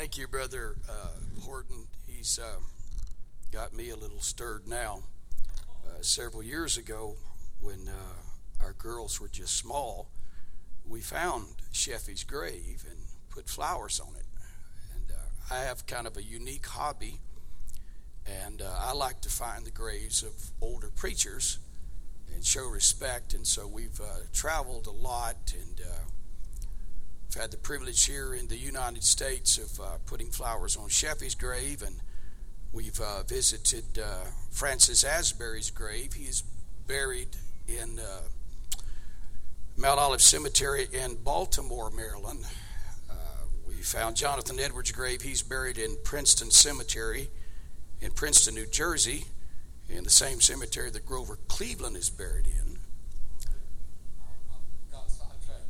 Thank you, Brother Horton. He's got me a little stirred now. Several years ago, when our girls were just small, we found Sheffy's grave and put flowers on it. And I have kind of a unique hobby, and I like to find the graves of older preachers and show respect. And so we've traveled a lot, and I've had the privilege here in the United States of putting flowers on Sheffy's grave, and we've visited Francis Asbury's grave. He is buried in Mount Olive Cemetery in Baltimore, Maryland. We found Jonathan Edwards' grave. He's buried in Princeton Cemetery in Princeton, New Jersey, in the same cemetery that Grover Cleveland is buried in. Got sidetracked.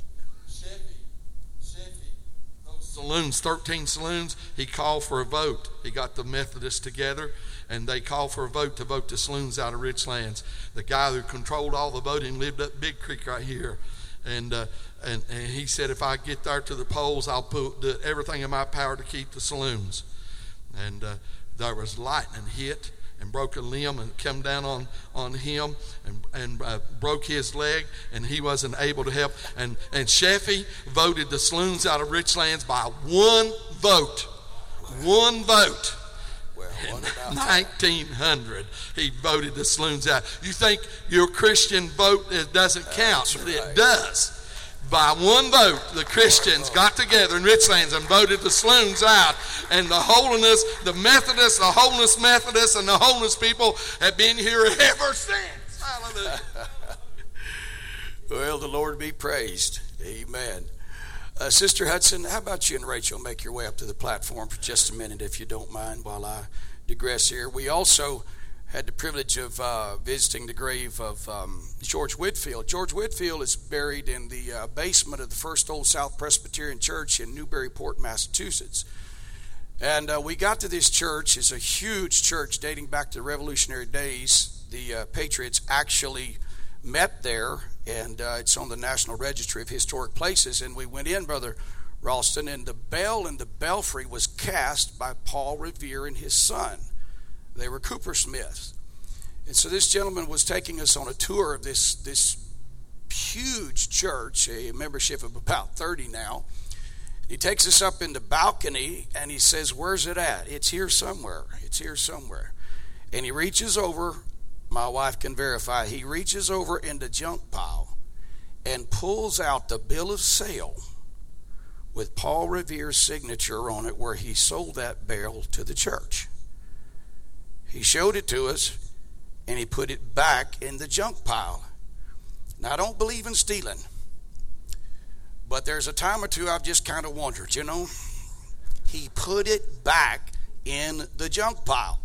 Sheffy, those saloons, 13 saloons, he called for a vote. He got the Methodists together, and they called for a vote to vote the saloons out of Richlands. The guy who controlled all the voting lived up Big Creek right here. And he said, if I get there to the polls, I'll put everything in my power to keep the saloons. And there was lightning hit and broke a limb and come down on him and broke his leg, and he wasn't able to help. And Sheffy voted the saloons out of Richlands by one vote. One vote. In 1900, he voted the saloons out. You think your Christian vote doesn't count, but it does. By one vote, the Christians got together in Richlands and voted the saloons out. And the holiness, the Methodists, the holiness Methodists, and the holiness people have been here ever since. Hallelujah. Well, the Lord be praised. Amen. Sister Hudson, how about you and Rachel make your way up to the platform for just a minute, if you don't mind, while I digress here. We also had the privilege of visiting the grave of George Whitfield. George Whitfield is buried in the basement of the First Old South Presbyterian Church in Newburyport, Massachusetts. And we got to this church. It's a huge church dating back to the Revolutionary days. The Patriots actually met there, and it's on the National Registry of Historic Places. And we went in, Brother Ralston, and the bell in the belfry was cast by Paul Revere and his son. They were coopersmiths. And so this gentleman was taking us on a tour of this huge church, a membership of about 30 now. He takes us up in the balcony, and he says, "Where's it at?" "It's here somewhere. It's here somewhere." And he reaches over, my wife can verify, he reaches over in the junk pile and pulls out the bill of sale with Paul Revere's signature on it, where he sold that bell to the church. He showed it to us, and he put it back in the junk pile. Now, I don't believe in stealing, but there's a time or two I've just kind of wondered, He put it back in the junk pile.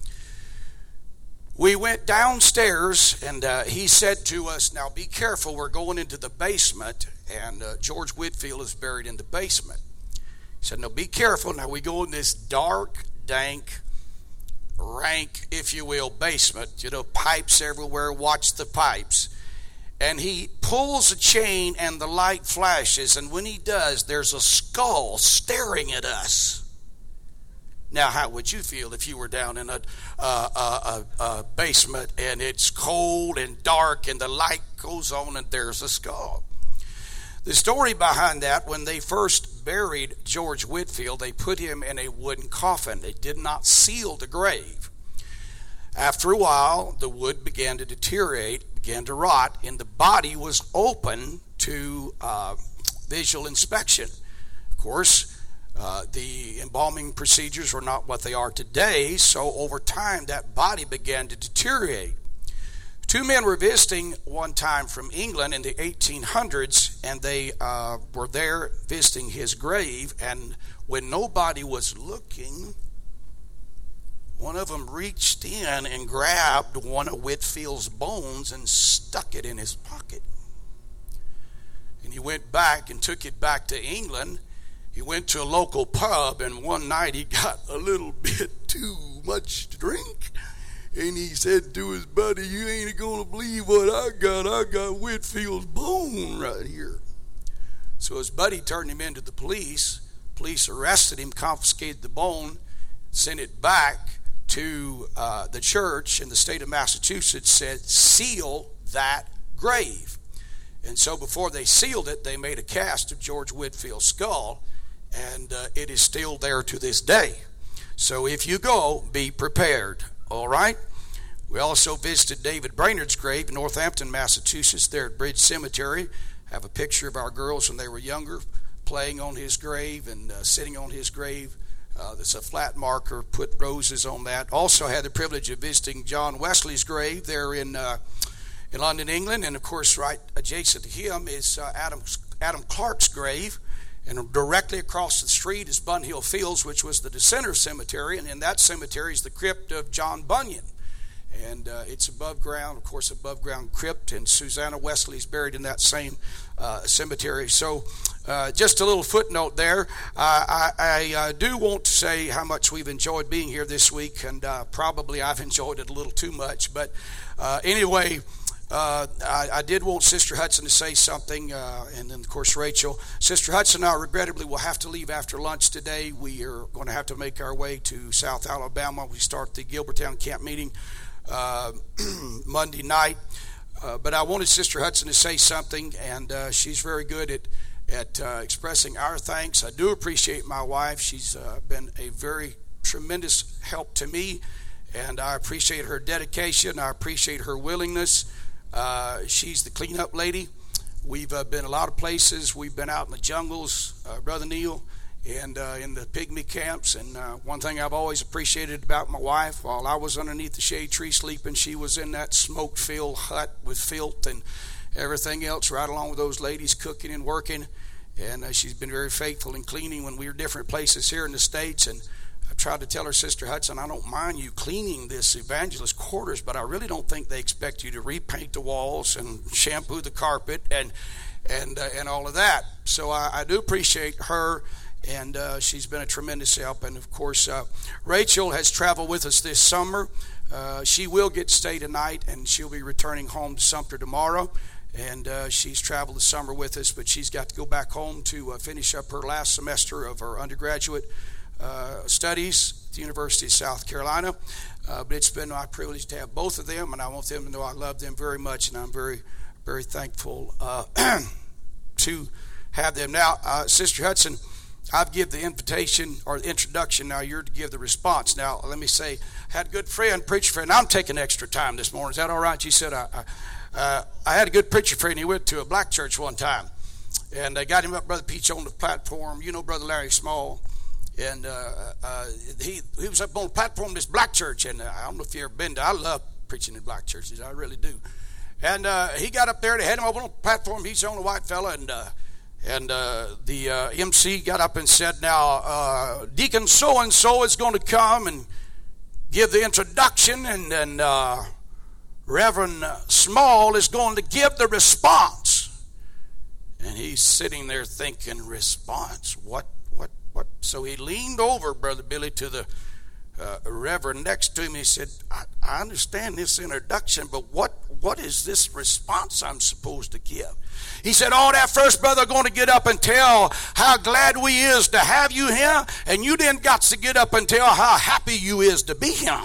We went downstairs, and he said to us, "Now be careful, we're going into the basement," and George Whitfield is buried in the basement. He said, "No, be careful. Now we go in this dark, dank, rank, if you will, basement. Pipes everywhere. Watch the pipes." And he pulls a chain, and the light flashes, and when he does, there's a skull staring at us. Now, how would you feel if you were down in a basement, and it's cold and dark, and the light goes on, and there's a skull? The story behind that, when they first buried George Whitfield, they put him in a wooden coffin. They did not seal the grave. After a while, the wood began to deteriorate, began to rot, and the body was open to visual inspection. Of course, the embalming procedures were not what they are today, so over time that body began to deteriorate. Two men were visiting one time from England in the 1800s, and they were there visiting his grave, and when nobody was looking, one of them reached in and grabbed one of Whitfield's bones and stuck it in his pocket. And he went back and took it back to England. He went to a local pub, and one night he got a little bit too much to drink. And he said to his buddy, "You ain't going to believe what I got. I got Whitfield's bone right here." So his buddy turned him into the police. police arrested him, confiscated the bone, sent it back to the church in the state of Massachusetts, said, seal that grave. And so before they sealed it, they made a cast of George Whitfield's skull, and it is still there to this day. So if you go, be prepared, all right? We also visited David Brainerd's grave in Northampton, Massachusetts, there at Bridge Cemetery. Have a picture of our girls when they were younger playing on his grave and sitting on his grave. There's a flat marker, put roses on that. Also had the privilege of visiting John Wesley's grave there in London, England. And, of course, right adjacent to him is Adam Clark's grave. And directly across the street is Bunhill Fields, which was the Dissenter Cemetery. And in that cemetery is the crypt of John Bunyan. And it's above ground, of course, above ground crypt. And Susanna Wesley is buried in that same cemetery. So just a little footnote there. I do want to say how much we've enjoyed being here this week. And probably I've enjoyed it a little too much. But anyway, I did want Sister Hudson to say something, and then, of course, Rachel. Sister Hudson and I, regrettably, will have to leave after lunch today. We are going to have to make our way to South Alabama. We start the Gilbertown camp meeting Monday night. But I wanted Sister Hudson to say something, and she's very good at expressing our thanks. I do appreciate my wife. She's been a very tremendous help to me, and I appreciate her dedication. I appreciate her willingness. She's the cleanup lady. We've been a lot of places. We've been out in the jungles, Brother Neil, and in the pygmy camps. And one thing I've always appreciated about my wife, while I was underneath the shade tree sleeping, she was in that smoke-filled hut with filth and everything else, right along with those ladies cooking and working. And she's been very faithful in cleaning when we were different places here in the States. And I've tried to tell her, Sister Hudson, I don't mind you cleaning this evangelist quarters, but I really don't think they expect you to repaint the walls and shampoo the carpet and all of that. So I do appreciate her, and she's been a tremendous help. And, of course, Rachel has traveled with us this summer. She will get to stay tonight, and she'll be returning home to Sumter tomorrow. And she's traveled the summer with us, but she's got to go back home to finish up her last semester of her undergraduate studies at the University of South Carolina. But it's been my privilege to have both of them, and I want them to know I love them very much, and I'm very, very thankful to have them. Now, Sister Hudson, I've given the invitation or the introduction. Now you're to give the response. Now, let me say, I had a good friend, preacher friend. I'm taking extra time this morning. Is that all right? She said, I had a good preacher friend. He went to a black church one time, and I got him up, Brother Peach, on the platform. You know Brother Larry Small. And he was up on the platform of this black church, and I don't know if you've ever been to. I love preaching in black churches, I really do. And he got up there, they had him up on the platform. He's the only white fella, and the MC got up and said, now, Deacon so-and-so is going to come and give the introduction, and then Reverend Small is going to give the response. And he's sitting there thinking, response? What? So he leaned over, Brother Billy, to the reverend next to him. He said, I understand this introduction, but what is this response I'm supposed to give? He said, that first brother going to get up and tell how glad we is to have you here, and you then got to get up and tell how happy you is to be here.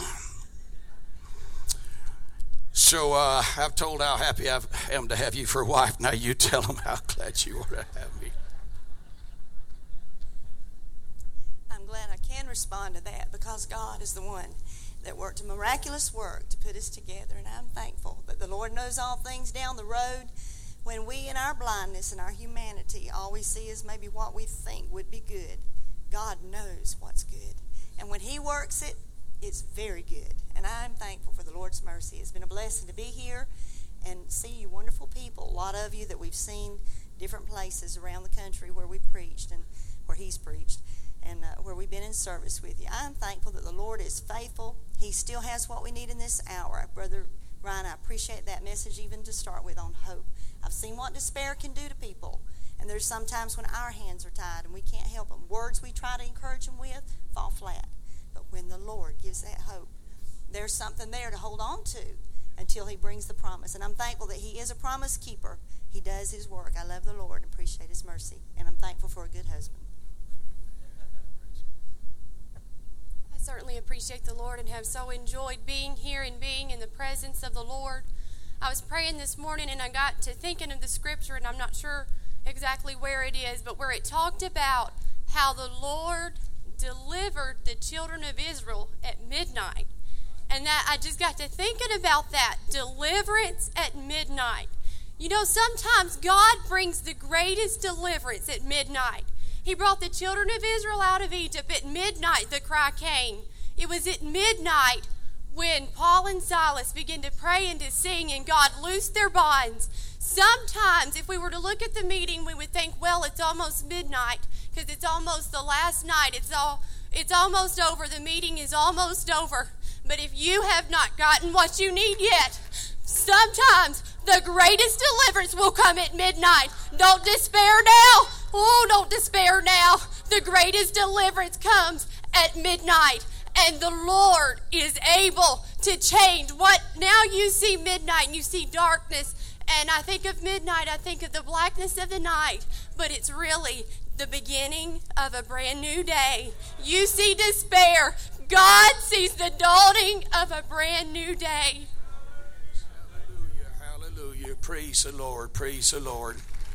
So I've told how happy I am to have you for a wife. Now you tell them how glad you are to have me. Glad I can respond to that, because God is the one that worked a miraculous work to put us together, and I'm thankful that the Lord knows all things down the road. When we in our blindness and our humanity all we see is maybe what we think would be good, God knows what's good, and when He works it, it's very good. And I'm thankful for the Lord's mercy. It's been a blessing to be here and see you wonderful people, a lot of you that we've seen different places around the country where we've preached and where He's preached, and where we've been in service with you. I'm thankful that the Lord is faithful. He still has what we need in this hour. Brother Ryan, I appreciate that message even to start with on hope. I've seen what despair can do to people, and there's sometimes when our hands are tied and we can't help them. Words we try to encourage them with fall flat. But when the Lord gives that hope, there's something there to hold on to until He brings the promise. And I'm thankful that He is a promise keeper. He does His work. I love the Lord and appreciate His mercy, and I'm thankful for a good husband. appreciate the Lord and have so enjoyed being here and being in the presence of the Lord. I was praying this morning and I got to thinking of the scripture, and I'm not sure exactly where it is, but where it talked about how the Lord delivered the children of Israel at midnight. And that I just got to thinking about that, deliverance at midnight. You know, sometimes God brings the greatest deliverance at midnight. He brought the children of Israel out of Egypt at midnight. The cry came. It was at midnight when Paul and Silas began to pray and to sing, and God loosed their bonds. Sometimes, if we were to look at the meeting, we would think, well, it's almost midnight because it's almost the last night. It's almost over. The meeting is almost over. But if you have not gotten what you need yet, sometimes the greatest deliverance will come at midnight. Don't despair now. Oh, don't despair now. The greatest deliverance comes at midnight. And the Lord is able to change what now you see midnight and you see darkness. And I think of midnight, I think of the blackness of the night. But it's really the beginning of a brand new day. You see despair. God sees the dawning of a brand new day. Hallelujah, hallelujah. Praise the Lord, praise the Lord.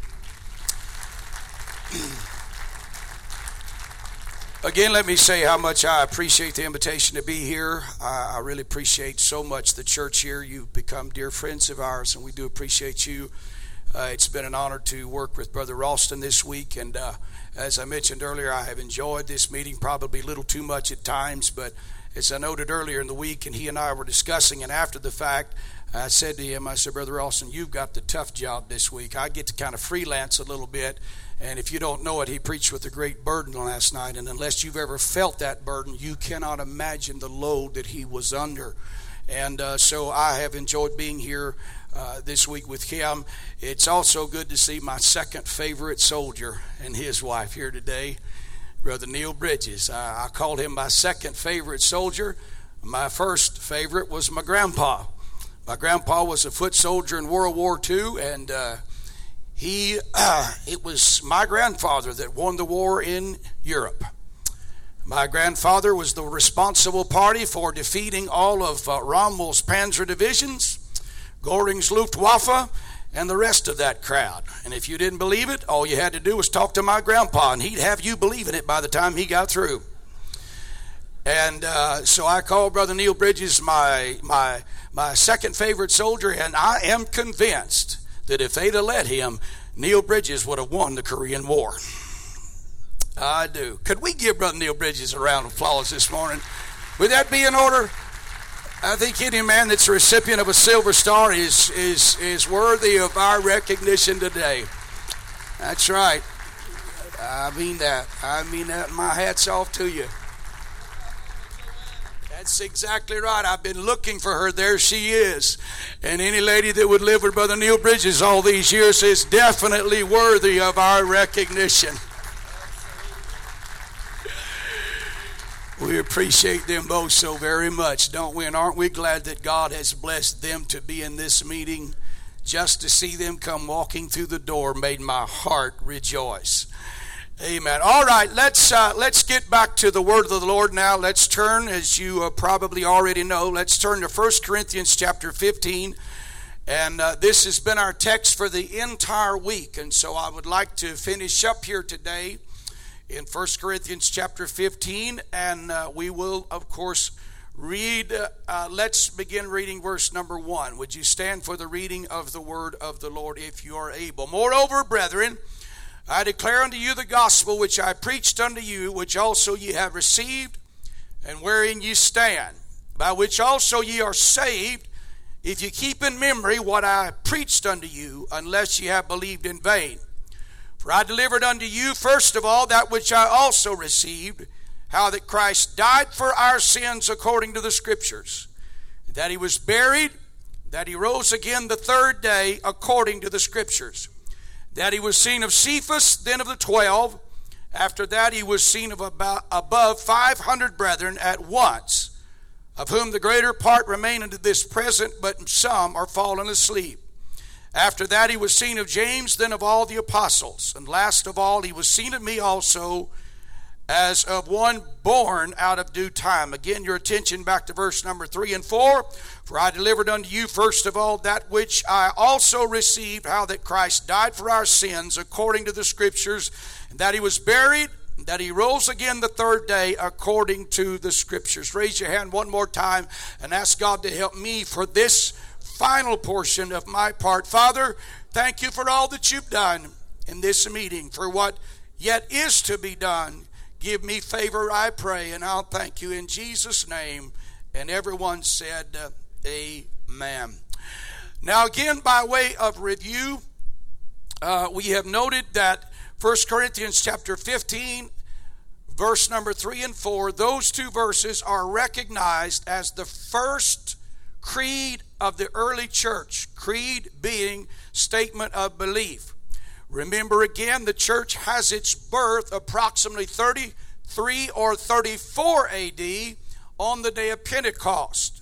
Again, let me say how much I appreciate the invitation to be here. I really appreciate so much the church here. You've become dear friends of ours, and we do appreciate you. It's been an honor to work with Brother Ralston this week, and as I mentioned earlier, I have enjoyed this meeting probably a little too much at times, but as I noted earlier in the week, and he and I were discussing, and after the fact, I said to him, I said, Brother Ralston, you've got the tough job this week. I get to kind of freelance a little bit, and if you don't know it, he preached with a great burden last night, and unless you've ever felt that burden, you cannot imagine the load that he was under. And so I have enjoyed being here this week with him. It's also good to see my second favorite soldier and his wife here today, Brother Neil Bridges. I called him my second favorite soldier. My first favorite was my grandpa. My grandpa was a foot soldier in World War II, and it was my grandfather that won the war in Europe. My grandfather was the responsible party for defeating all of Rommel's panzer divisions, Göring's Luftwaffe, and the rest of that crowd. And if you didn't believe it, all you had to do was talk to my grandpa, and he'd have you believing it by the time he got through. And so I called Brother Neil Bridges my second favorite soldier, and I am convinced that if they'd have let him, Neil Bridges would have won the Korean War. I do. Could we give Brother Neil Bridges a round of applause this morning? Would that be in order? I think any man that's a recipient of a Silver Star is worthy of our recognition today. That's right. I mean that. My hat's off to you. That's exactly right. I've been looking for her. There she is. And any lady that would live with Brother Neil Bridges all these years is definitely worthy of our recognition. We appreciate them both so very much, don't we? And aren't we glad that God has blessed them to be in this meeting? Just to see them come walking through the door made my heart rejoice. Amen. All right, let's get back to the word of the Lord now. Let's turn, as you probably already know, let's turn to 1 Corinthians chapter 15. And this has been our text for the entire week. And so I would like to finish up here today in 1 Corinthians chapter 15. And we will, of course, read. Let's begin reading verse number 1. Would you stand for the reading of the word of the Lord if you are able? Moreover, brethren, I declare unto you the gospel which I preached unto you, which also ye have received, and wherein ye stand, by which also ye are saved, if ye keep in memory what I preached unto you, unless ye have believed in vain. For I delivered unto you first of all that which I also received, how that Christ died for our sins according to the Scriptures, that he was buried, that he rose again the third day according to the Scriptures, that he was seen of Cephas, then of the 12. After that he was seen of above 500 brethren at once, of whom the greater part remain unto this present, but some are fallen asleep. After that he was seen of James, then of all the apostles. And last of all he was seen of me also, as of one born out of due time. Again, your attention back to verse number 3 and 4. For I delivered unto you first of all that which I also received, how that Christ died for our sins according to the Scriptures, and that he was buried, and that he rose again the third day according to the Scriptures. Raise your hand one more time and ask God to help me for this final portion of my part. Father, thank you for all that you've done in this meeting, for what yet is to be done. Give me favor, I pray, and I'll thank you in Jesus' name. And everyone said, amen. Now again, by way of review, we have noted that 1 Corinthians chapter 15, verse number 3 and 4, those two verses are recognized as the first creed of the early church. Creed being statement of belief. Remember again, the church has its birth approximately 33 or 34 AD on the day of Pentecost.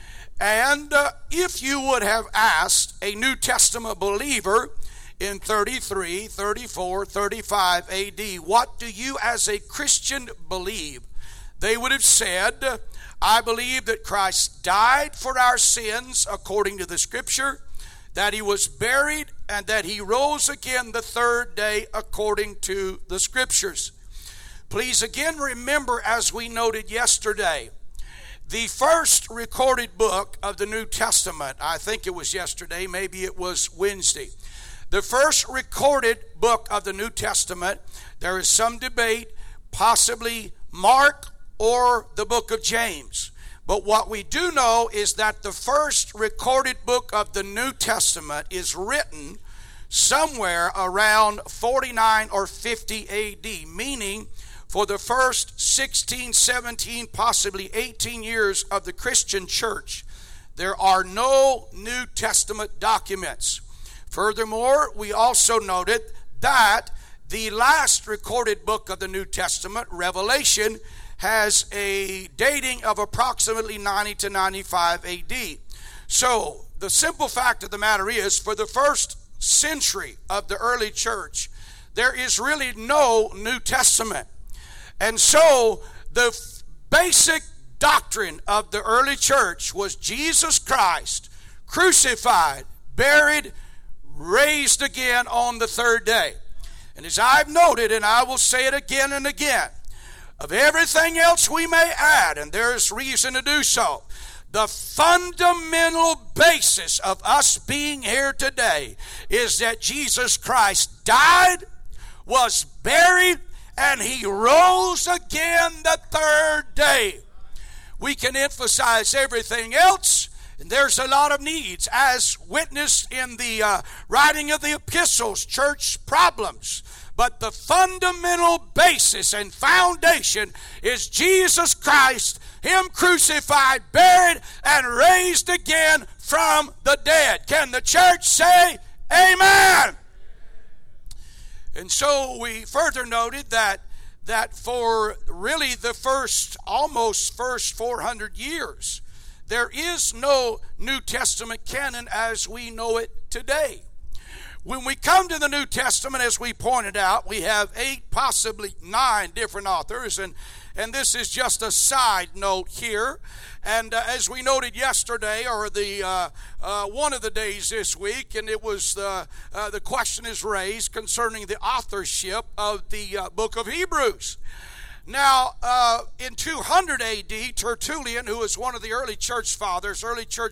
And if you would have asked a New Testament believer in 33, 34, 35 AD, what do you as a Christian believe? They would have said, I believe that Christ died for our sins according to the Scripture, that he was buried, and that he rose again the third day according to the Scriptures. Please again remember, as we noted yesterday, the first recorded book of the New Testament, I think it was yesterday, maybe it was Wednesday. The first recorded book of the New Testament, there is some debate, possibly Mark or the book of James. But what we do know is that the first recorded book of the New Testament is written somewhere around 49 or 50 AD, meaning for the first 16, 17, possibly 18 years of the Christian church, there are no New Testament documents. Furthermore, we also noted that the last recorded book of the New Testament, Revelation, has a dating of approximately 90 to 95 AD. So, the simple fact of the matter is, for the first century of the early church, there is really no New Testament. And so, the basic doctrine of the early church was Jesus Christ, crucified, buried, raised again on the third day. And as I've noted, and I will say it again and again, of everything else we may add, and there is reason to do so, the fundamental basis of us being here today is that Jesus Christ died, was buried, and he rose again the third day. We can emphasize everything else, and there's a lot of needs, as witnessed in the writing of the epistles, church problems. But the fundamental basis and foundation is Jesus Christ, him crucified, buried, and raised again from the dead. Can the church say amen? And so we further noted that for really the first 400 years, there is no New Testament canon as we know it today. When we come to the New Testament, as we pointed out, we have 8, possibly 9 different authors, and this is just a side note here. And as we noted yesterday, or the one of the days this week, and it was the question is raised concerning the authorship of the book of Hebrews. Now, in 200 AD, Tertullian, who was one of the early church fathers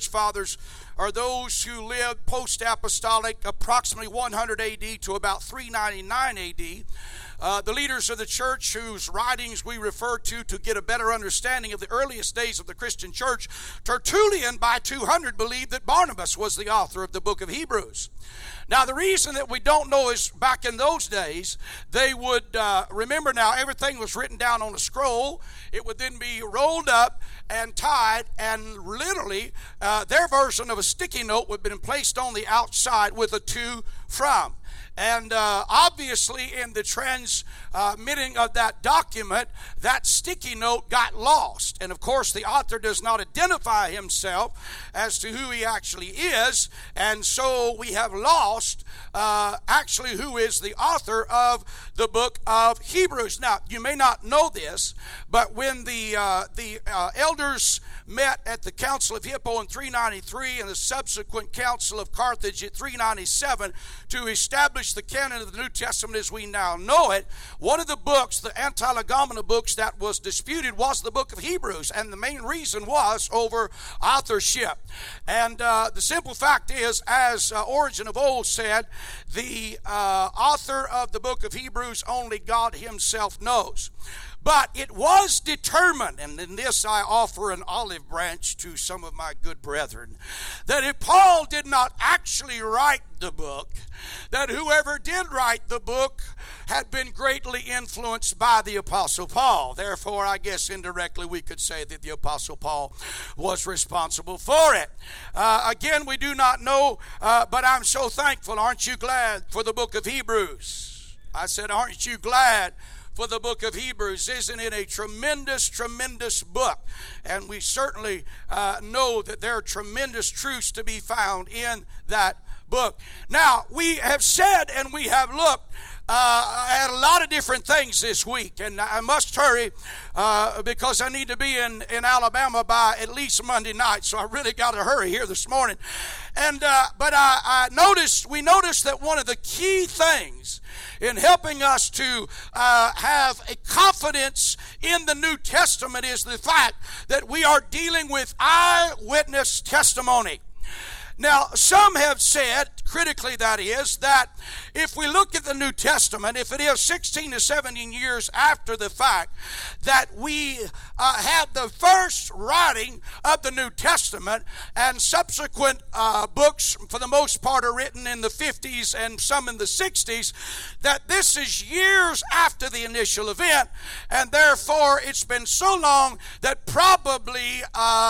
are those who lived post-apostolic, approximately 100 AD to about 399 AD. The leaders of the church whose writings we refer to get a better understanding of the earliest days of the Christian church, Tertullian by 200 believed that Barnabas was the author of the book of Hebrews. Now, the reason that we don't know is back in those days, they would, remember now, everything was written down on a scroll. It would then be rolled up and tied, and literally their version of a sticky note would have been placed on the outside with a to from. And obviously in the transmitting of that document, that sticky note got lost. And of course the author does not identify himself as to who he actually is. And so we have lost actually who is the author of the book of Hebrews. Now, you may not know this, but when the elders met at the Council of Hippo in 393 and the subsequent Council of Carthage at 397 to establish the canon of the New Testament as we now know it, one of the books, the Anti-Legomena books that was disputed was the book of Hebrews, and the main reason was over authorship. And the simple fact is, as Origen of old said, the author of the book of Hebrews only God himself knows. But it was determined, and in this I offer an olive branch to some of my good brethren, that if Paul did not actually write the book, that whoever did write the book had been greatly influenced by the Apostle Paul. Therefore, I guess indirectly we could say that the Apostle Paul was responsible for it. Again, we do not know, but I'm so thankful. Aren't you glad for the book of Hebrews? I said, aren't you glad for the book of Hebrews? Isn't it a tremendous, tremendous book? And we certainly know that there are tremendous truths to be found in that book. Now, we have said and we have looked at a lot of different things this week, and I must hurry because I need to be in Alabama by at least Monday night, so I really got to hurry here this morning. And but we noticed that one of the key things in helping us to have a confidence in the New Testament is the fact that we are dealing with eyewitness testimony. Now, some have said, critically that is, that if we look at the New Testament, if it is 16 to 17 years after the fact, that we have the first writing of the New Testament, and subsequent books, for the most part, are written in the 50s and some in the 60s, that this is years after the initial event, and therefore it's been so long that probably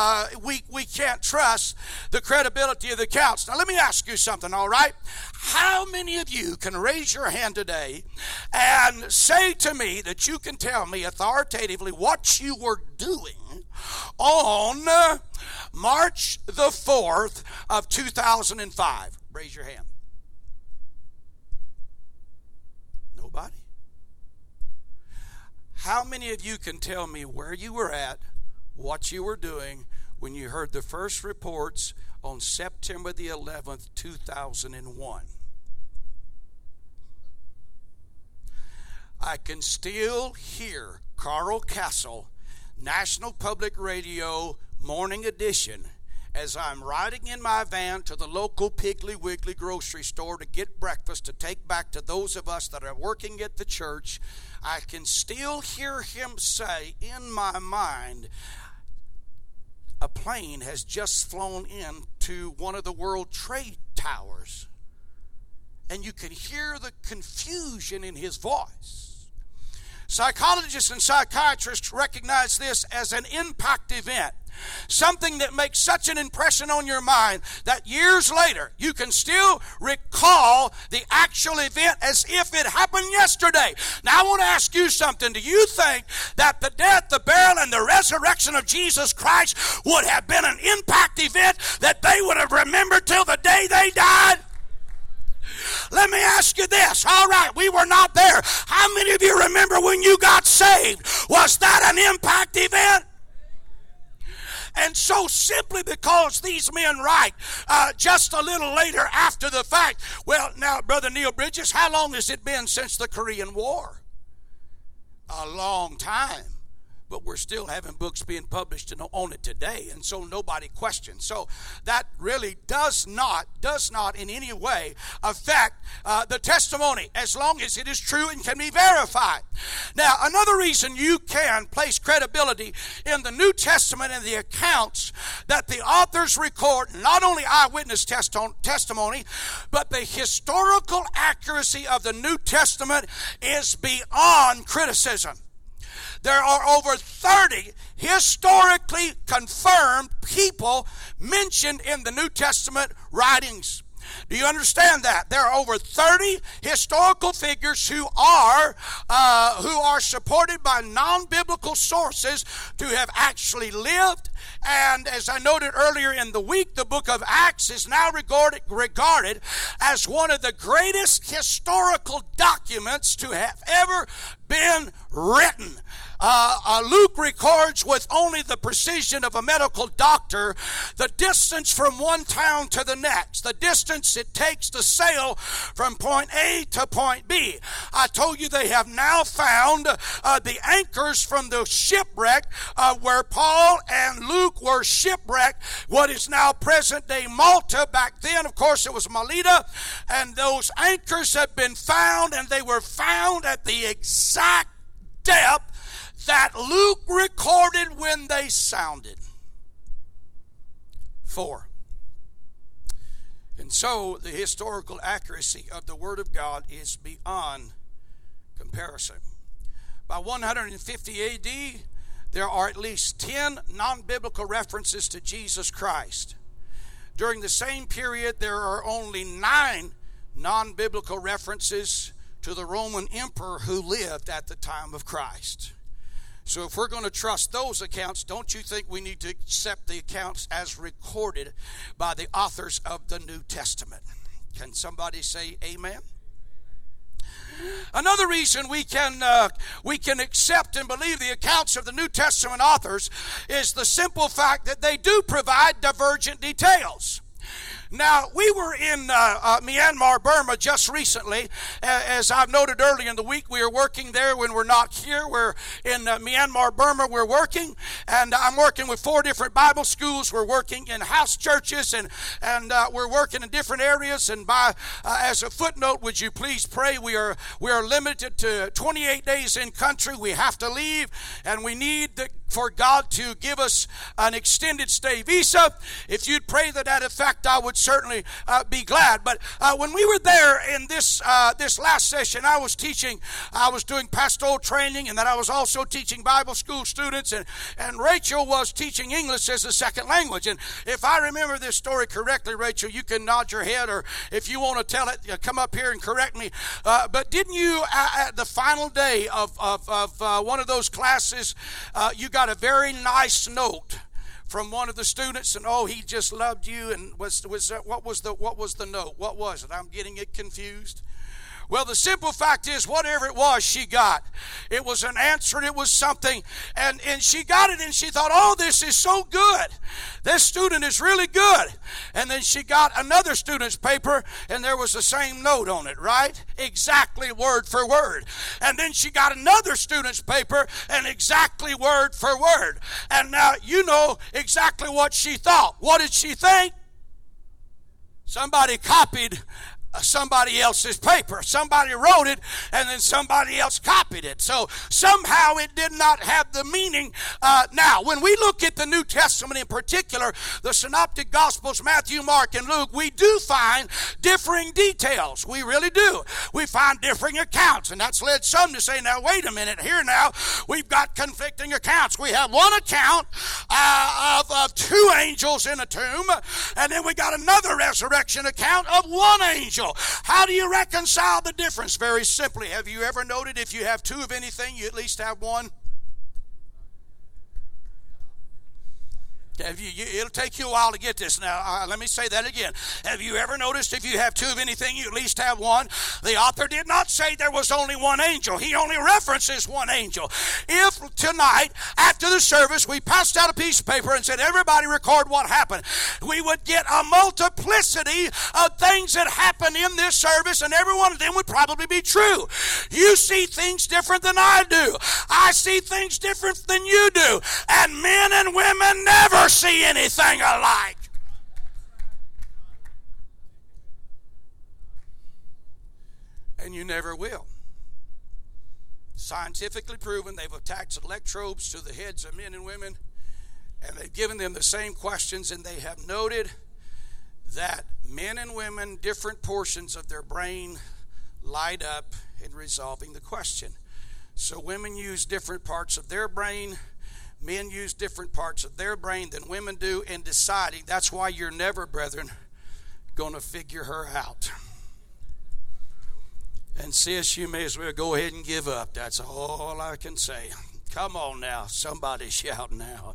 we can't trust the credibility of the accounts. Now let me ask you something, all right? How many of you can raise your hand today and say to me that you can tell me authoritatively what you were doing on March the 4th of 2005? Raise your hand. Nobody? How many of you can tell me where you were at, what you were doing when you heard the first reports on September the 11th, 2001? I can still hear Carl Castle, National Public Radio, Morning Edition, as I'm riding in my van to the local Piggly Wiggly grocery store to get breakfast to take back to those of us that are working at the church. I can still hear him say in my mind, a plane has just flown into one of the World Trade Towers. And you can hear the confusion in his voice. Psychologists and psychiatrists recognize this as an impact event. Something that makes such an impression on your mind that years later you can still recall the actual event as if it happened yesterday. Now I want to ask you something. Do you think that the death, the burial, and the resurrection of Jesus Christ would have been an impact event that they would have remembered till the day they died? Let me ask you this. All right, we were not there. How many of you remember when you got saved? Was that an impact event? And so simply because these men write just a little later after the fact, well, now, Brother Neil Bridges, how long has it been since the Korean War? A long time. But we're still having books being published on it today, and so nobody questions. So that really does not in any way affect the testimony, as long as it is true and can be verified. Now, another reason you can place credibility in the New Testament and the accounts that the authors record, not only eyewitness testimony, but the historical accuracy of the New Testament is beyond criticism. There are over 30 historically confirmed people mentioned in the New Testament writings. Do you understand that? There are over 30 historical figures who are supported by non-biblical sources to have actually lived. And as I noted earlier in the week, the book of Acts is now regarded as one of the greatest historical documents to have ever been written. Luke records with only the precision of a medical doctor the distance from one town to the next, the distance it takes to sail from point A to point B. I told you they have now found the anchors from the shipwreck where Paul and Luke were shipwrecked, what is now present-day Malta. Back then, of course, it was Melita, and those anchors have been found, and they were found at the exact depth that Luke recorded when they sounded. 4. And so the historical accuracy of the Word of God is beyond comparison. By 150 AD, there are at least 10 non-biblical references to Jesus Christ. During the same period, there are only 9 non-biblical references to the Roman emperor who lived at the time of Christ. So if we're going to trust those accounts, don't you think we need to accept the accounts as recorded by the authors of the New Testament? Can somebody say amen? Another reason we can accept and believe the accounts of the New Testament authors is the simple fact that they do provide divergent details. Now, we were in Myanmar, Burma just recently. As I've noted earlier in the week, we are working there when we're not here. We're in Myanmar, Burma, we're working. And I'm working with 4 different Bible schools. We're working in house churches, and we're working in different areas. And as a footnote, would you please pray? We are limited to 28 days in country. We have to leave, and we need for God to give us an extended stay visa. If you'd pray to that effect, I would certainly be glad. But when we were there in this last session, I was doing pastoral training, and then I was also teaching Bible school students, and Rachel was teaching English as a second language. And if I remember this story correctly, Rachel, you can nod your head, or if you want to tell it, come up here and correct me. But didn't you, at the final day of one of those classes, you got a very nice note from one of the students, and he just loved you, and what was the note? What was it? I'm getting it confused. Well, the simple fact is, whatever it was, she got. It was an answer, and it was something, and she got it, and she thought, this is so good. This student is really good. And then she got another student's paper, and there was the same note on it, right? Exactly word for word. And then she got another student's paper, and exactly word for word. And now you know exactly what she thought. What did she think? Somebody copied somebody else's paper. Somebody wrote it, and then somebody else copied it. So somehow it did not have the meaning. Now, when we look at the New Testament in particular, the Synoptic Gospels, Matthew, Mark, and Luke, we do find differing details. We really do. We find differing accounts, and that's led some to say, now, wait a minute, here now, we've got conflicting accounts. We have one account of 2 angels in a tomb, and then we got another resurrection account of 1 angel. How do you reconcile the difference? Very simply. Have you ever noted if you have 2 of anything, you at least have 1? It'll take you a while to get this. Now, let me say that again. Have you ever noticed if you have 2 of anything, you at least have 1? The author did not say there was only 1 angel. He only references 1 angel. If tonight, after the service, we passed out a piece of paper and said, everybody record what happened, we would get a multiplicity of things that happened in this service, and every one of them would probably be true. You see things different than I do. I see things different than you do. And men and women never see anything alike. And you never will. Scientifically proven, they've attached electrodes to the heads of men and women, and they've given them the same questions, and they have noted that men and women, different portions of their brain light up in resolving the question. So women use different parts of their brain. Men use different parts of their brain than women do in deciding. That's why you're never, brethren, going to figure her out. And sis, you may as well go ahead and give up. That's all I can say. Come on now. Somebody shouting out.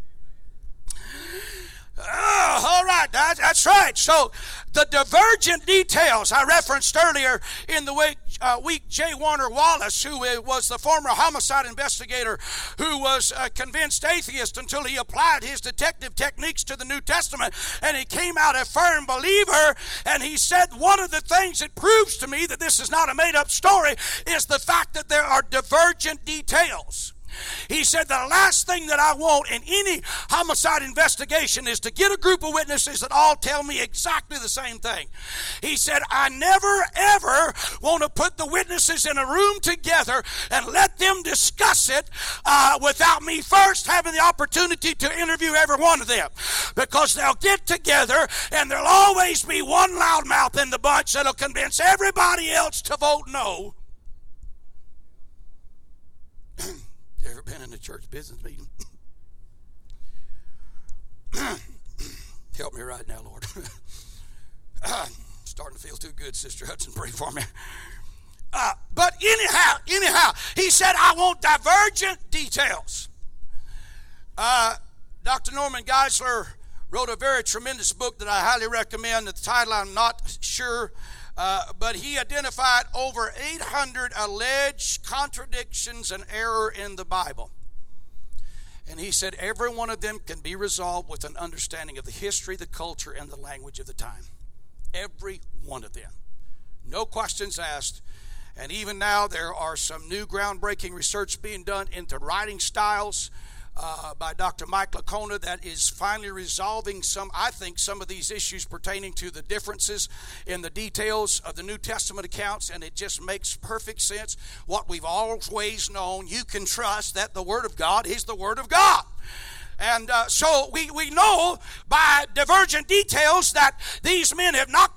Oh, all right, that's right. So the divergent details I referenced earlier in the week, J. Warner Wallace, who was the former homicide investigator who was a convinced atheist until he applied his detective techniques to the New Testament, and he came out a firm believer, and he said one of the things that proves to me that this is not a made-up story is the fact that there are divergent details. He said the last thing that I want in any homicide investigation is to get a group of witnesses that all tell me exactly the same thing. He said, I never ever want to put the witnesses in a room together and let them discuss it without me first having the opportunity to interview every one of them. Because they'll get together and there'll always be one loudmouth in the bunch that'll convince everybody else to vote no. You ever been in a church business meeting? Help me right now, Lord. Starting to feel too good, Sister Hudson. Pray for me. But anyhow, he said, I want divergent details. Dr. Norman Geisler wrote a very tremendous book that I highly recommend. The title I'm not sure, but he identified over 800 alleged contradictions and error in the Bible. And he said every one of them can be resolved with an understanding of the history, the culture, and the language of the time. Every one of them. No questions asked. And even now there are some new groundbreaking research being done into writing styles by Dr. Mike Licona that is finally resolving some of these issues pertaining to the differences in the details of the New Testament accounts, and it just makes perfect sense. What we've always known, you can trust that the Word of God is the Word of God. And so we know by divergent details that these men have not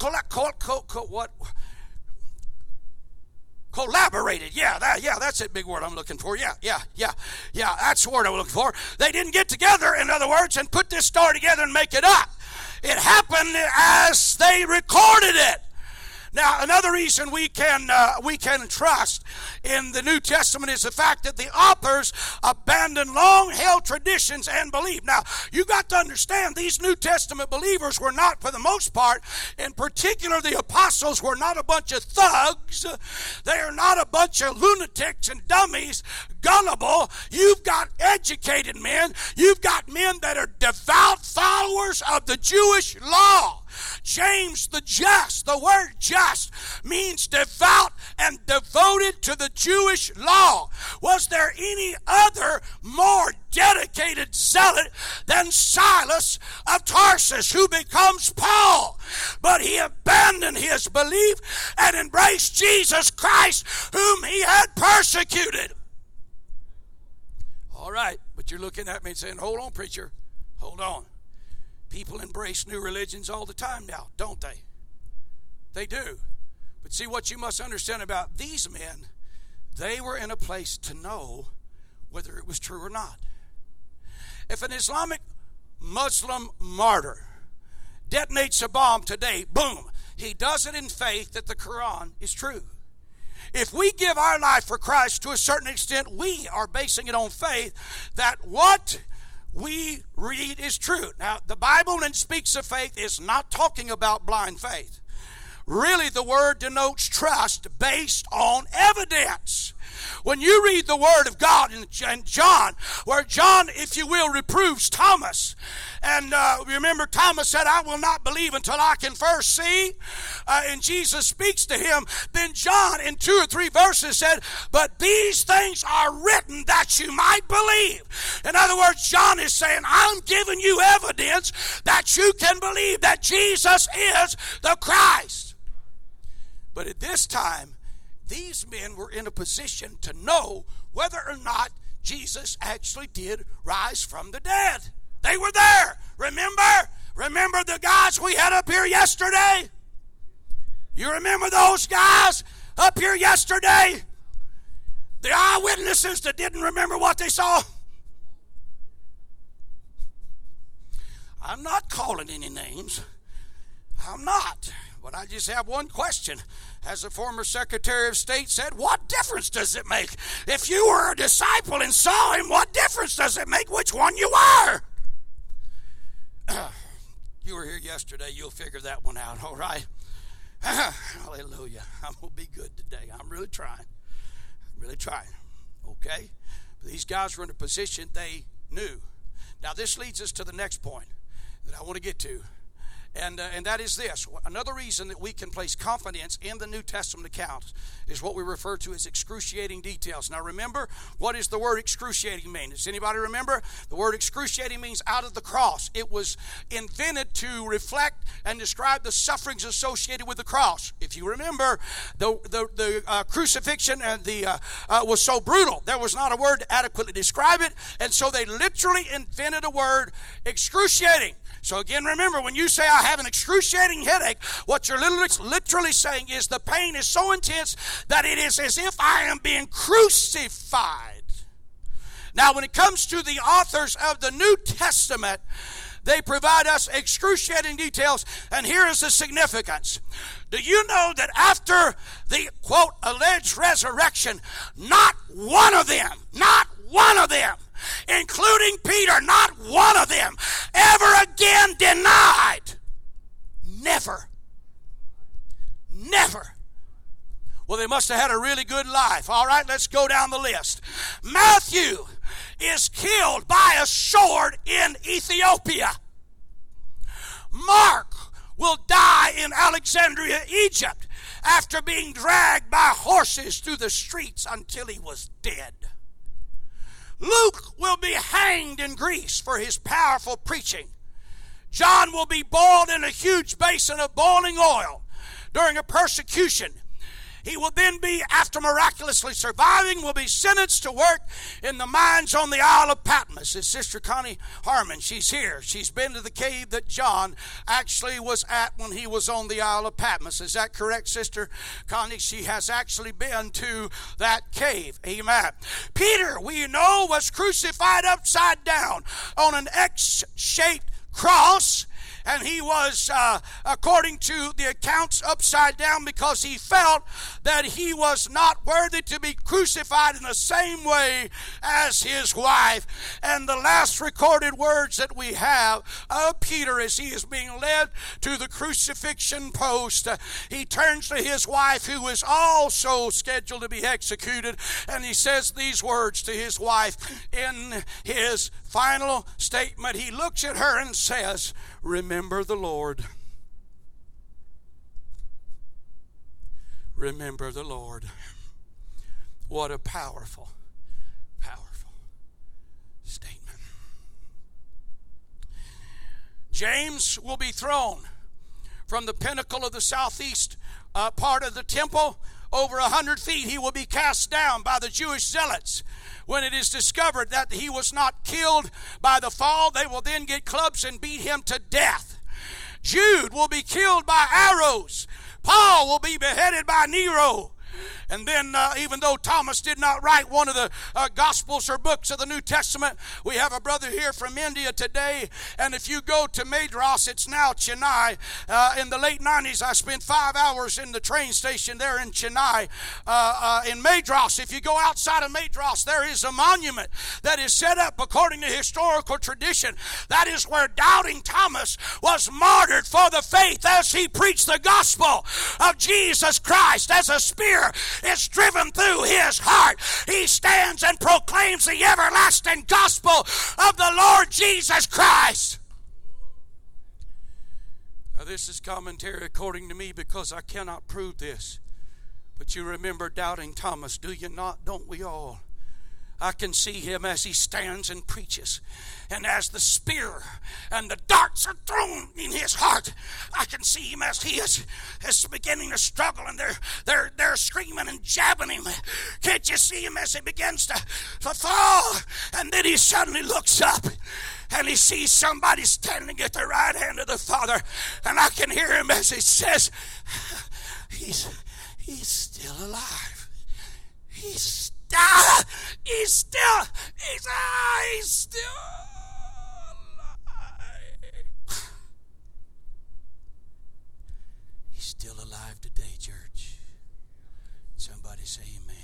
collaborated. That's a big word I'm looking for. Yeah, that's the word I'm looking for. They didn't get together, in other words, and put this story together and make it up. It happened as they recorded it. Now, another reason we can trust in the New Testament is the fact that the authors abandoned long-held traditions and belief. Now, you got to understand, these New Testament believers were not, for the most part, in particular the apostles, were not a bunch of thugs. They are not a bunch of lunatics and dummies, gullible. You've got educated men. You've got men that are devout followers of the Jewish law. James the Just, the word just means devout and devoted to the Jewish law. Was there any other more dedicated zealot than Silas of Tarsus, who becomes Paul? But he abandoned his belief and embraced Jesus Christ, whom he had persecuted. All right, but you're looking at me and saying, hold on, preacher, hold on. People embrace new religions all the time now, don't they? They do. But see, what you must understand about these men, they were in a place to know whether it was true or not. If an Islamic Muslim martyr detonates a bomb today, boom, he does it in faith that the Quran is true. If we give our life for Christ to a certain extent, we are basing it on faith that what we read is true. Now, the Bible, when it speaks of faith, is not talking about blind faith. Really, the word denotes trust based on evidence. When you read the Word of God in John, where John, if you will, reproves Thomas, and remember Thomas said, I will not believe until I can first see, and Jesus speaks to him, then John in 2 or 3 verses said, but these things are written that you might believe. In other words, John is saying, I'm giving you evidence that you can believe that Jesus is the Christ. But at this time, these men were in a position to know whether or not Jesus actually did rise from the dead. They were there. Remember the guys we had up here yesterday? You remember those guys up here yesterday? The eyewitnesses that didn't remember what they saw? I'm not calling any names. I'm not. But I just have one question. As the former Secretary of State said, what difference does it make? If you were a disciple and saw him, what difference does it make which one you are? You were here yesterday. You'll figure that one out, all right? Hallelujah. I'm going to be good today. I'm really trying. Okay? But these guys were in a position they knew. Now, this leads us to the next point that I want to get to. And that is this. Another reason that we can place confidence in the New Testament accounts is what we refer to as excruciating details. Now remember, what does the word excruciating mean? Does anybody remember? The word excruciating means out of the cross. It was invented to reflect and describe the sufferings associated with the cross. If you remember, the crucifixion and was so brutal. There was not a word to adequately describe it. And so they literally invented a word, excruciating. So again, remember, when you say I have an excruciating headache, what you're literally saying is the pain is so intense that it is as if I am being crucified. Now, when it comes to the authors of the New Testament, they provide us excruciating details, and here is the significance. Do you know that after the, quote, alleged resurrection, not one of them, including Peter, not one of them ever again denied. Never. Well, they must have had a really good life. All right, let's go down the list. Matthew is killed by a sword in Ethiopia. Mark will die in Alexandria, Egypt, after being dragged by horses through the streets until he was dead. Luke will be hanged in Greece for his powerful preaching. John will be boiled in a huge basin of boiling oil during a persecution. He will then be, after miraculously surviving, will be sentenced to work in the mines on the Isle of Patmos. His sister Connie Harmon, she's here. She's been to the cave that John actually was at when he was on the Isle of Patmos. Is that correct, Sister Connie? She has actually been to that cave. Amen. Peter, we know, was crucified upside down on an X-shaped cross. And he was, according to the accounts, upside down because he felt that he was not worthy to be crucified in the same way as his wife. And the last recorded words that we have of Peter as he is being led to the crucifixion post, he turns to his wife, who is also scheduled to be executed, and he says these words to his wife in his final statement. He looks at her and says, "Remember the Lord." Remember the Lord. What a powerful, powerful statement. James will be thrown from the pinnacle of the southeast part of the temple over 100 feet. He will be cast down by the Jewish zealots. When it is discovered that he was not killed by the fall, they will then get clubs and beat him to death. Jude will be killed by arrows. Paul will be beheaded by Nero. And then, even though Thomas did not write one of the Gospels or books of the New Testament, we have a brother here from India today. And if you go to Madras, it's now Chennai. In the late 90s, I spent 5 hours in the train station there in Chennai. In Madras, if you go outside of Madras, there is a monument that is set up according to historical tradition. That is where doubting Thomas was martyred for the faith as he preached the gospel of Jesus Christ. As a spear is driven through his heart, he stands and proclaims the everlasting gospel of the Lord Jesus Christ. Now, this is commentary according to me because I cannot prove this. But you remember doubting Thomas, do you not? Don't we all? I can see him as he stands and preaches. And as the spear and the darts are thrown in his heart, I can see him as he is beginning to struggle, and they're screaming and jabbing him. Can't you see him as he begins to fall? And then he suddenly looks up and he sees somebody standing at the right hand of the Father. And I can hear him as he says, he's still alive. He's still alive. Say amen.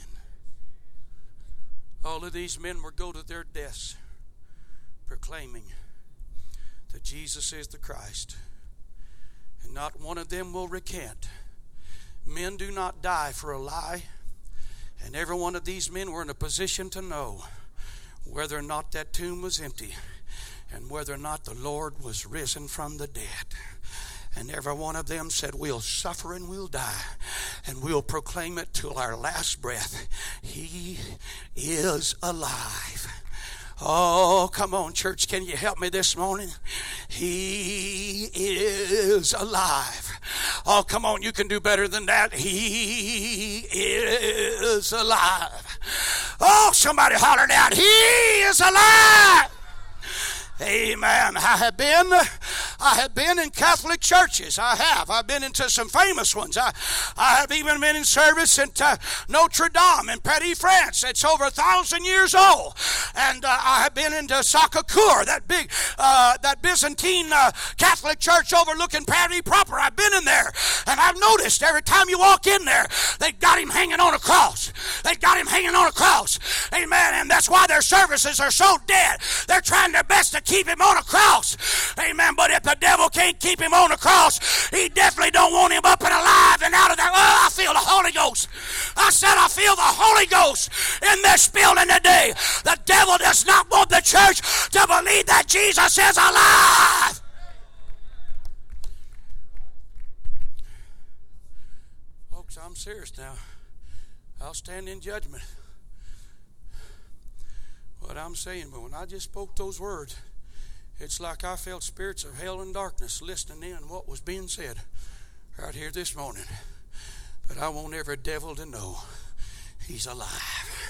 All of these men will go to their deaths proclaiming that Jesus is the Christ, and not one of them will recant. Men do not die for a lie, and every one of these men were in a position to know whether or not that tomb was empty and whether or not the Lord was risen from the dead. And every one of them said, we'll suffer and we'll die, and we'll proclaim it till our last breath. He is alive. Oh, come on, church. Can you help me this morning? He is alive. Oh, come on. You can do better than that. He is alive. Oh, somebody hollered out, He is alive. Amen. I have been in Catholic churches. I've been into some famous ones. I have even been in service at Notre Dame in Paris, France. It's over 1,000 years old. And I have been into Sacré-Cœur, that big, that Byzantine Catholic church overlooking Paris proper. I've been in there, and I've noticed every time you walk in there, they've got him hanging on a cross. They've got him hanging on a cross. Amen. And that's why their services are so dead. They're trying their best to keep him on a cross. Amen. But if the devil can't keep him on a cross, he definitely don't want him up and alive and out of that. Oh, I feel the Holy Ghost. I said I feel the Holy Ghost in this building today. The devil does not want the church to believe that Jesus is alive. Folks, I'm serious now. I'll stand in judgment. What I'm saying, but when I just spoke those words, it's like I felt spirits of hell and darkness listening in what was being said right here this morning. But I want every devil to know he's alive.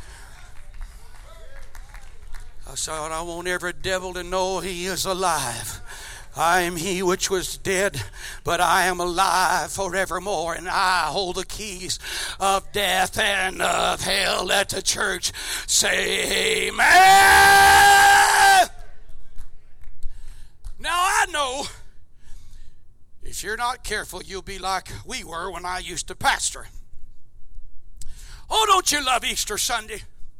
I said, I want every devil to know he is alive. I am he which was dead, but I am alive forevermore, and I hold the keys of death and of hell. Let the church say amen. Now I know if you're not careful, you'll be like we were when I used to pastor. Oh, don't you love Easter Sunday?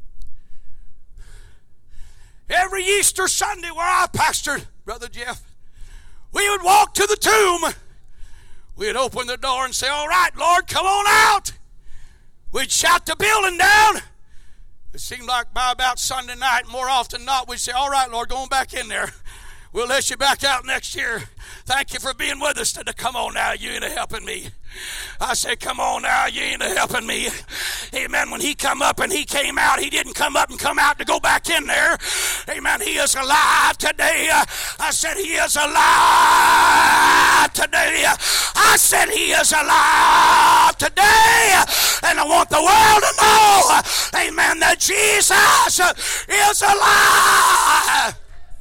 Every Easter Sunday where I pastored, Brother Jeff, we would walk to the tomb. We'd open the door and say, all right, Lord, come on out. We'd shout the building down. It seemed like by about Sunday night, more often than not, we'd say, all right, Lord, go on back in there. We'll let you back out next year. Thank you for being with us today. Come on now, you ain't helping me. I said, come on now, you ain't helping me. Amen. When he come up and he came out, he didn't come up and come out to go back in there. Amen. He is alive today. I said he is alive today. I said he is alive today. And I want the world to know, amen, that Jesus is alive.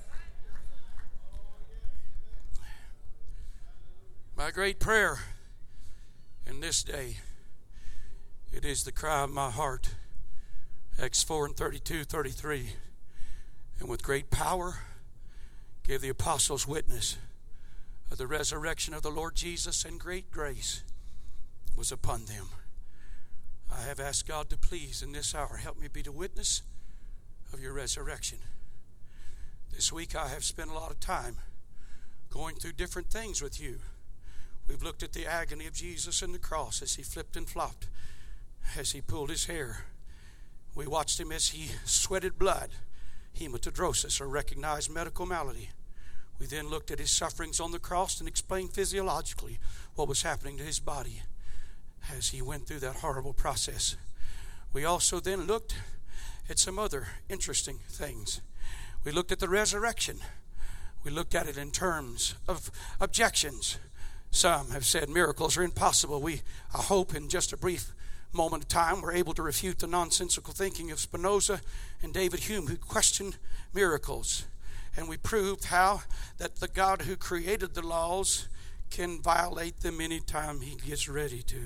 My great prayer in this day, it is the cry of my heart. Acts 4 and 32, 33. And with great power gave the apostles witness of the resurrection of the Lord Jesus, and great grace was upon them. I have asked God to please in this hour help me be the witness of your resurrection. This week I have spent a lot of time going through different things with you. We've looked at the agony of Jesus on the cross as he flipped and flopped, as he pulled his hair. We watched him as he sweated blood, hematidrosis, or recognized medical malady. We then looked at his sufferings on the cross and explained physiologically what was happening to his body as he went through that horrible process. We also then looked at some other interesting things. We looked at the resurrection. We looked at it in terms of objections. Some have said miracles are impossible. I hope in just a brief moment of time we're able to refute the nonsensical thinking of Spinoza and David Hume, who questioned miracles. And we proved how that the God who created the laws can violate them anytime he gets ready to.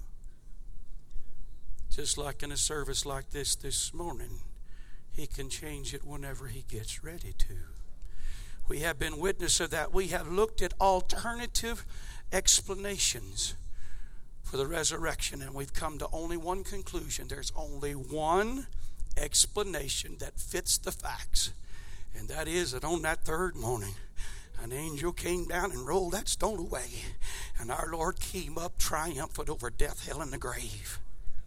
Just like in a service like this morning, he can change it whenever he gets ready to. We have been witness of that. We have looked at alternative explanations for the resurrection, and we've come to only one conclusion. There's only one explanation that fits the facts, and that is that on that third morning, an angel came down and rolled that stone away, and our Lord came up triumphant over death, hell, and the grave.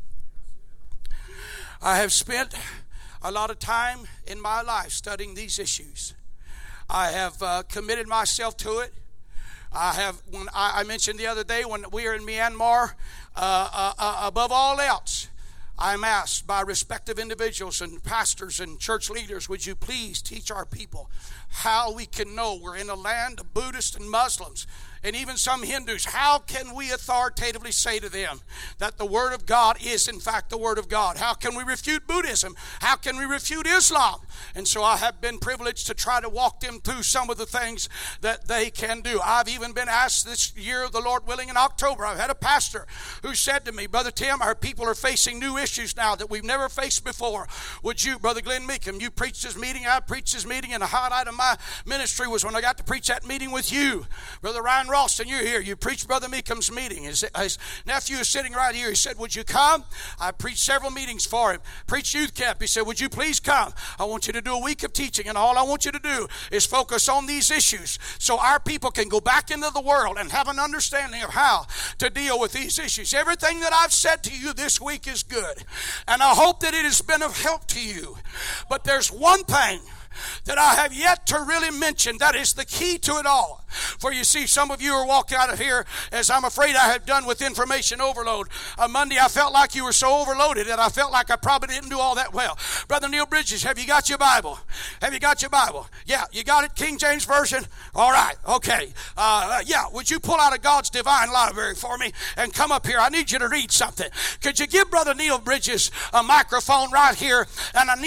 I have spent a lot of time in my life studying these issues. I have committed myself to it. When I mentioned the other day when we were in Myanmar, above all else, I'm asked by respective individuals and pastors and church leaders, would you please teach our people how we can know we're in a land of Buddhists and Muslims and even some Hindus. How can we authoritatively say to them that the Word of God is in fact the Word of God? How can we refute Buddhism? How can we refute Islam? And so I have been privileged to try to walk them through some of the things that they can do. I've even been asked this year, the Lord willing, in October, I've had a pastor who said to me, Brother Tim, our people are facing new issues now that we've never faced before. Would you, Brother Glenn Meekum, you preached this meeting, I preached this meeting, and the highlight of my ministry was when I got to preach that meeting with you. Brother Ryan Ralston, you're here. You preached Brother Meekum's meeting. His nephew is sitting right here. He said, would you come? I preached several meetings for him. Preached youth camp. He said, would you please come? I want you to do a week of teaching, and all I want you to do is focus on these issues so our people can go back into the world and have an understanding of how to deal with these issues. Everything that I've said to you this week is good, and I hope that it has been of help to you. But there's one thing that I have yet to really mention that is the key to it all. For you see, some of you are walking out of here, as I'm afraid I have done with information overload. On Monday, I felt like you were so overloaded that I felt like I probably didn't do all that well. Brother Neil Bridges, have you got your Bible? Have you got your Bible? Yeah, you got it? King James Version? All right, okay. Yeah, would you pull out of God's Divine Library for me and come up here? I need you to read something. Could you give Brother Neil Bridges a microphone right here? And I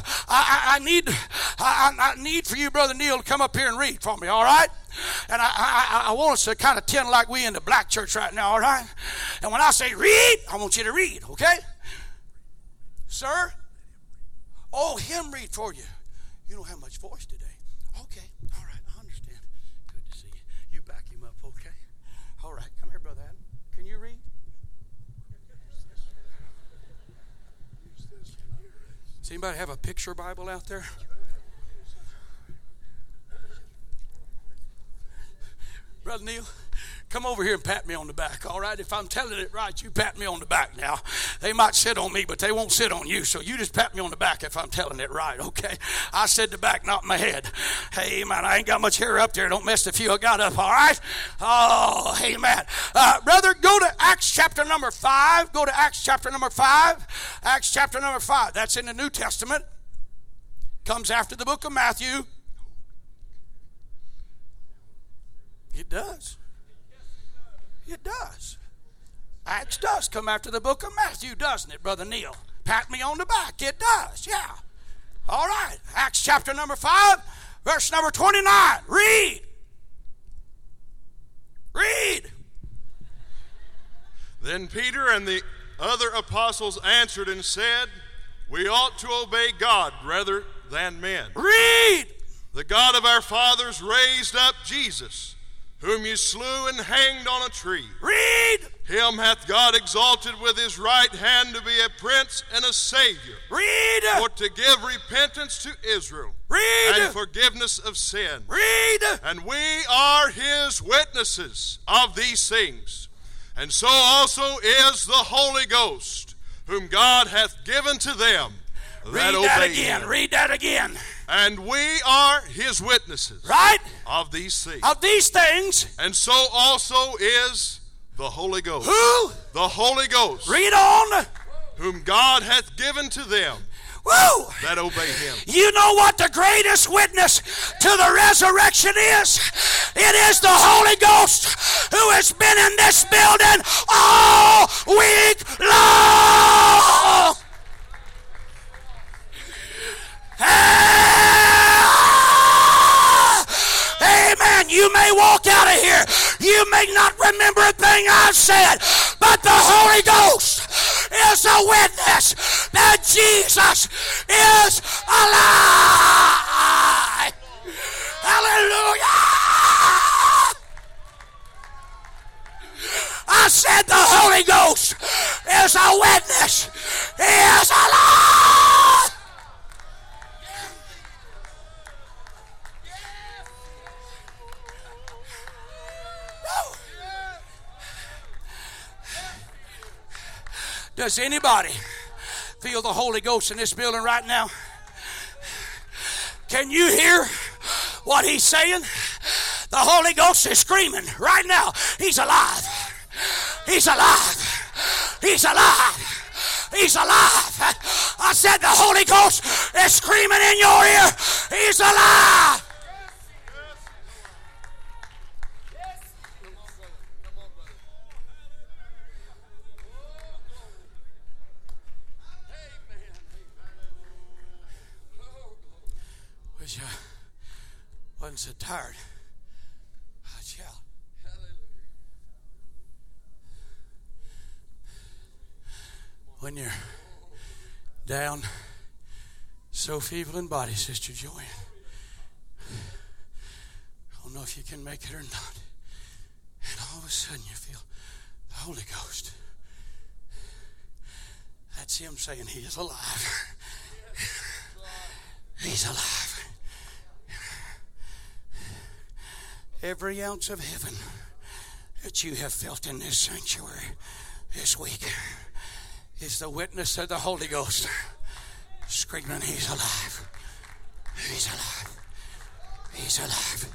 need for you, Brother Neil, to come up here and read for me, all right? And I want us to kind of tend like we in the black church right now, all right? And when I say read, I want you to read, okay? Sir? Oh, him read for you. You don't have much voice today. Okay, all right, I understand. Good to see you. You back him up, okay? All right, come here, Brother Adam. Can you read? Does anybody have a picture Bible out there? Brother Neil, come over here and pat me on the back, all right? If I'm telling it right, you pat me on the back now. They might sit on me, but they won't sit on you, so you just pat me on the back if I'm telling it right, okay? I said the back, not my head. Hey, man, I ain't got much hair up there. Don't mess the few I got up, all right? Oh, hey, man. Brother, go to Acts chapter number 5. Go to Acts chapter number 5. Acts chapter number 5. That's in the New Testament. Comes after the book of Matthew. It does. It does. Acts does come after the book of Matthew, doesn't it, Brother Neil? Pat me on the back. It does, yeah. All right. Acts chapter number 5, verse number 29. Read. Read. Then Peter and the other apostles answered and said, we ought to obey God rather than men. Read. The God of our fathers raised up Jesus, whom you slew and hanged on a tree. Read. Him hath God exalted with his right hand to be a prince and a savior. Read. For to give repentance to Israel. Read. And forgiveness of sin. Read. And we are his witnesses of these things. And so also is the Holy Ghost, whom God hath given to them that obey that again. him. Read that again. And we are his witnesses. Right? Of these things. Of these things. And so also is the Holy Ghost. Who? The Holy Ghost. Read on. Whom God hath given to them Woo! that obey him. You know what the greatest witness to the resurrection is? It is the Holy Ghost who has been in this building all week long. Amen. You may walk out of here. You may not remember a thing I've said, but the Holy Ghost is a witness that Jesus is alive. Hallelujah. I said the Holy Does anybody feel the Holy Ghost in this building right now? Can you hear what he's saying? The Holy Ghost is screaming right now. He's alive. He's alive. He's alive. He's alive. I said the Holy Ghost is screaming in your ear. He's alive. Wish I wasn't so tired. I'd shout. When you're down, so feeble in body, Sister Joanne, I don't know if you can make it or not. And all of a sudden you feel the Holy Ghost. That's him saying he is alive. He's alive. Every ounce of heaven that you have felt in this sanctuary this week is the witness of the Holy Ghost screaming, he's alive. He's alive. He's alive.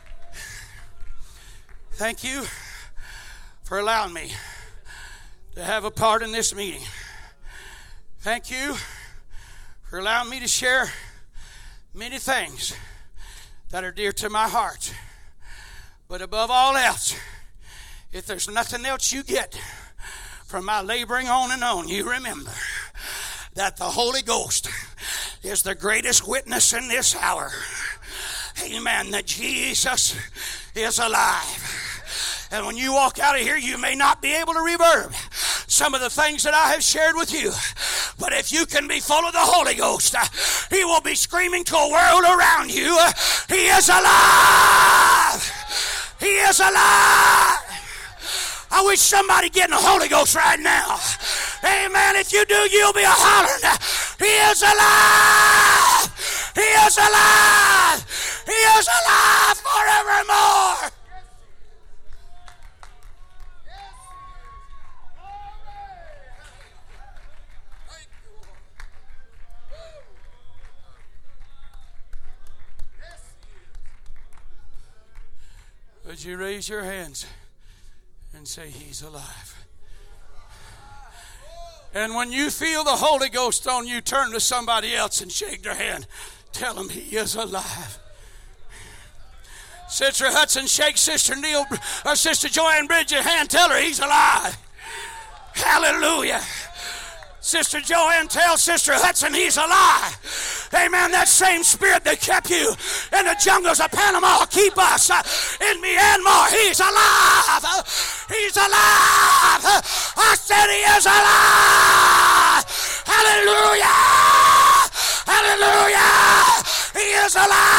Thank you for allowing me to have a part in this meeting. Thank you for allowing me to share many things that are dear to my heart. But above all else, if there's nothing else you get from my laboring on and on, you remember that the Holy Ghost is the greatest witness in this hour. Amen. That Jesus is alive. And when you walk out of here, you may not be able to reverb some of the things that I have shared with you. But if you can be full of the Holy Ghost, he will be screaming to a world around you, he is alive. He is alive. I wish somebody getting the Holy Ghost right now. Amen. If you do, you'll be a hollering. He is alive. He is alive. He is alive forevermore. Would you raise your hands and say, he's alive? And when you feel the Holy Ghost on you, turn to somebody else and shake their hand. Tell them he is alive. Sister Hudson, shake Sister Neil or Sister Joanne Bridges' hand. Tell her he's alive. Hallelujah. Sister Joanne, tell Sister Hudson he's alive. Amen. That same spirit that kept you in the jungles of Panama will keep us in Myanmar. He's alive. He's alive. I said he is alive. Hallelujah. Hallelujah. He is alive.